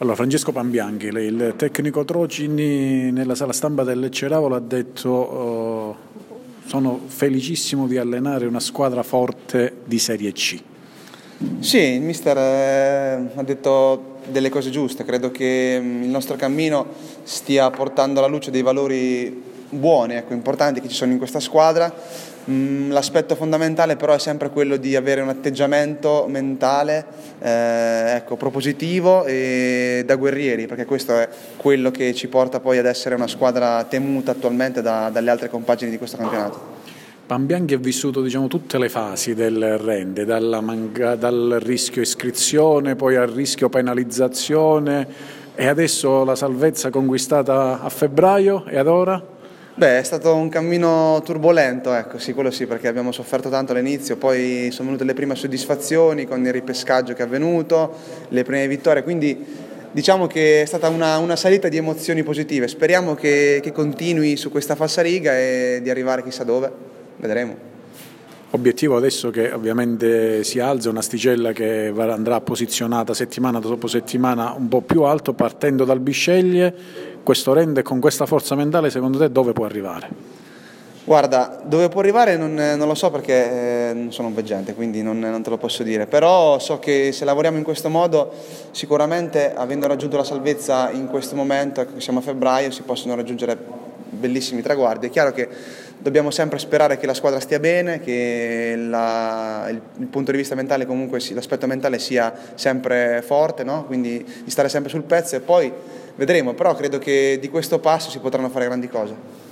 Allora, Francesco Pambianchi, il tecnico Trocini nella sala stampa del Lecce Ravolo ha detto sono felicissimo di allenare una squadra forte di Serie C. Sì, il mister ha detto delle cose giuste, credo che il nostro cammino stia portando alla luce dei valori buoni, importanti che ci sono in questa squadra. L'aspetto fondamentale però è sempre quello di avere un atteggiamento mentale propositivo e da guerrieri, perché questo è quello che ci porta poi ad essere una squadra temuta attualmente dalle altre compagini di questo campionato. Pambianchi ha vissuto tutte le fasi del rende, dal rischio iscrizione, poi al rischio penalizzazione e adesso la salvezza conquistata a febbraio e ad ora? Beh, è stato un cammino turbolento, sì, quello sì, perché abbiamo sofferto tanto all'inizio, poi sono venute le prime soddisfazioni con il ripescaggio che è avvenuto, le prime vittorie, quindi diciamo che è stata una salita di emozioni positive. Speriamo che continui su questa falsariga e di arrivare chissà dove, vedremo. Obiettivo adesso che ovviamente si alza, un'asticella che andrà posizionata settimana dopo settimana un po' più alto, partendo dal Bisceglie. Questo rende con questa forza mentale, secondo te dove può arrivare? Guarda, dove può arrivare non lo so perché non sono un veggente, quindi non te lo posso dire, però so che se lavoriamo in questo modo sicuramente, avendo raggiunto la salvezza in questo momento, che siamo a febbraio, si possono raggiungere bellissimi traguardi. È chiaro che dobbiamo sempre sperare che la squadra stia bene, che il punto di vista mentale, comunque l'aspetto mentale sia sempre forte, no? Quindi di stare sempre sul pezzo e poi vedremo, però credo che di questo passo si potranno fare grandi cose.